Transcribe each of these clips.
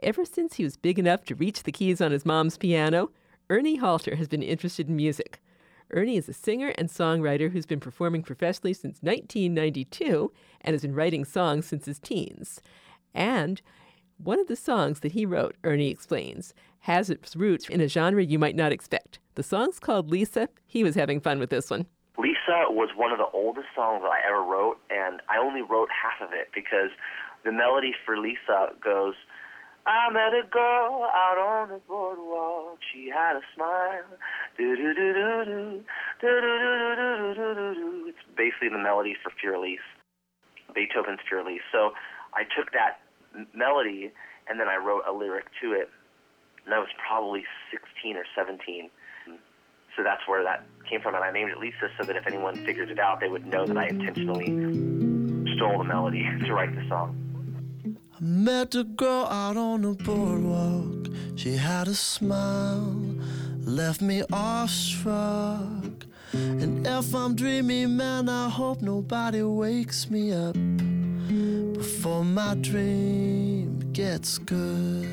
Ever since he was big enough to reach the keys on his mom's piano, Ernie Halter has been interested in music. Ernie is a singer and songwriter who's been performing professionally since 1992 and has been writing songs since his teens. And one of the songs that he wrote, Ernie explains, has its roots in a genre you might not expect. The song's called Lisa. He was having fun with this one. Lisa was one of the oldest songs that I ever wrote, and I only wrote half of it because the melody for Lisa goes, I met a girl out on the boardwalk. She had a smile. Do-do-do-do-do. Do-do-do-do-do-do-do. It's basically the melody for Für Elise, Beethoven's Für Elise. So I took that melody and then I wrote a lyric to it. And I was probably 16 or 17. So that's where that came from. And I named it Lisa so that if anyone figures it out, they would know that I intentionally stole the melody to write the song. I met a girl out on the boardwalk. She had a smile, left me awestruck. And if I'm dreaming, man, I hope nobody wakes me up before my dream gets good.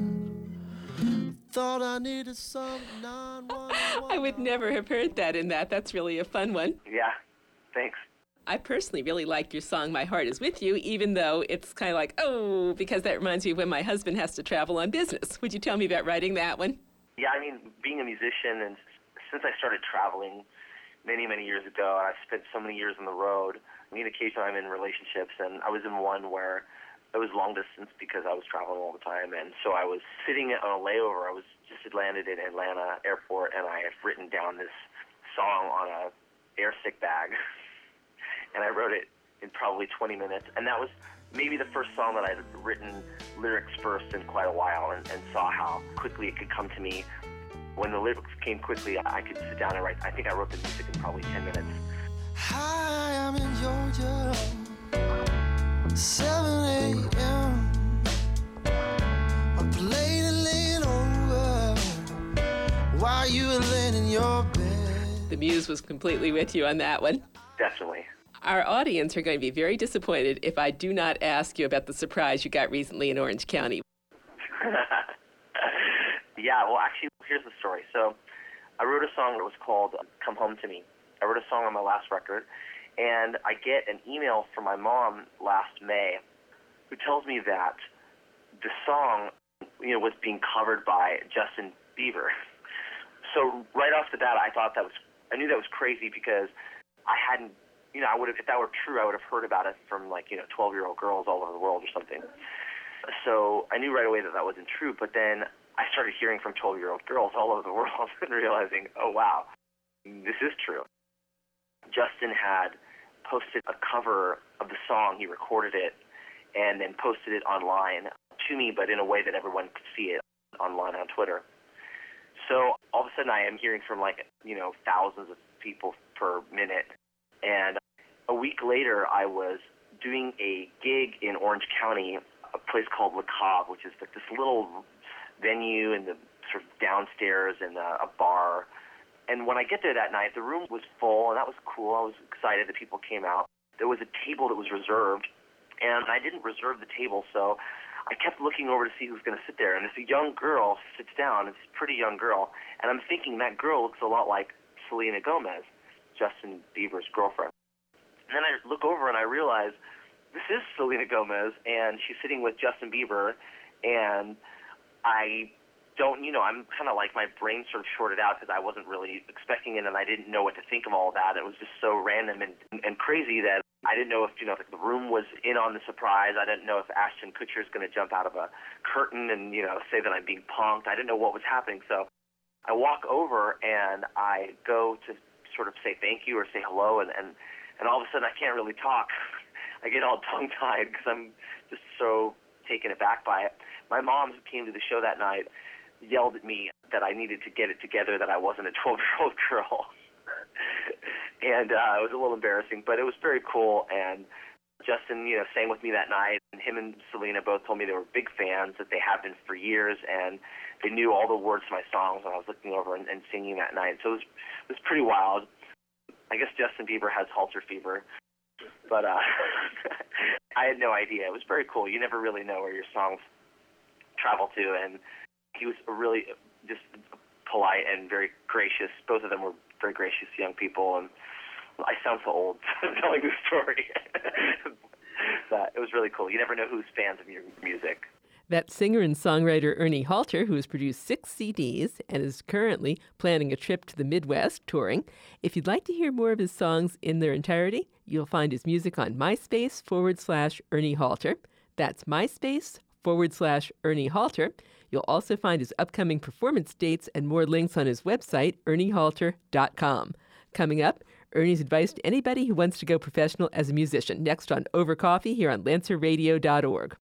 Thought I needed some 911. I would never have heard that in that. That's really a fun one. Yeah, thanks. I personally really like your song, My Heart Is With You, even though it's kind of like, oh, because that reminds me of when my husband has to travel on business. Would you tell me about writing that one? Yeah, I mean, being a musician, and since I started traveling many, many years ago, I've spent so many years on the road. I mean, occasionally I'm in relationships, and I was in one where it was long distance because I was traveling all the time, and so I was sitting on a layover. I was just had landed in Atlanta airport, and I had written down this song on a air sick bag. And I wrote it in probably 20 minutes. And that was maybe the first song that I'd written lyrics first in quite a while and saw how quickly it could come to me. When the lyrics came quickly, I could sit down and write. I think I wrote the music in probably 10 minutes. Hi, I'm in Georgia, 7 a.m. I played a little over while you were laying in your bed. The muse was completely with you on that one. Definitely. Our audience are going to be very disappointed if I do not ask you about the surprise you got recently in Orange County. Yeah, well, actually, here's the story. So I wrote a song that was called Come Home to Me. I wrote a song on my last record, and I get an email from my mom last May who tells me that the song, was being covered by Justin Bieber. So right off the bat, I knew that was crazy because I hadn't, if that were true, I would have heard about it from 12-year-old girls all over the world or something. So I knew right away that wasn't true, but then I started hearing from 12-year-old girls all over the world and realizing, oh, wow, this is true. Justin had posted a cover of the song. He recorded it and then posted it online to me, but in a way that everyone could see it online on Twitter. So all of a sudden I am hearing from thousands of people per minute. And a week later I was doing a gig in Orange County, a place called Le Cave, which is this little venue in the sort of downstairs in a bar. And when I get there that night, the room was full, and that was cool. I was excited that people came out. There was a table that was reserved, and I didn't reserve the table, so I kept looking over to see who's going to sit there. And this young girl sits down, it's a pretty young girl, and I'm thinking that girl looks a lot like Selena Gomez, Justin Bieber's girlfriend. And then I look over and I realize this is Selena Gomez, and she's sitting with Justin Bieber, and I don't, I'm kind of like my brain sort of shorted out because I wasn't really expecting it, and I didn't know what to think of all that. It was just so random and crazy that I didn't know if, if the room was in on the surprise. I didn't know if Ashton Kutcher is going to jump out of a curtain and, say that I'm being punked. I didn't know what was happening. So I walk over and I go to sort of say thank you or say hello, and all of a sudden I can't really talk. I get all tongue-tied because I'm just so taken aback by it. My mom, who came to the show that night, yelled at me that I needed to get it together, that I wasn't a 12-year-old girl. And it was a little embarrassing, but it was very cool. And Justin, sang with me that night, and him and Selena both told me they were big fans, that they have been for years, and they knew all the words to my songs when I was looking over and singing that night. So it was pretty wild. I guess Justin Bieber has halter fever, but I had no idea. It was very cool. You never really know where your songs travel to, and he was really just polite and very gracious. Both of them were very gracious young people, and I sound so old telling this story. But it was really cool. You never know who's fans of your music. That's singer and songwriter Ernie Halter, who has produced 6 CDs and is currently planning a trip to the Midwest touring. If you'd like to hear more of his songs in their entirety, you'll find his music on MySpace/Ernie Halter. That's MySpace/Ernie Halter. You'll also find his upcoming performance dates and more links on his website, ErnieHalter.com. Coming up, Ernie's advice to anybody who wants to go professional as a musician, next on Over Coffee here on LancerRadio.org.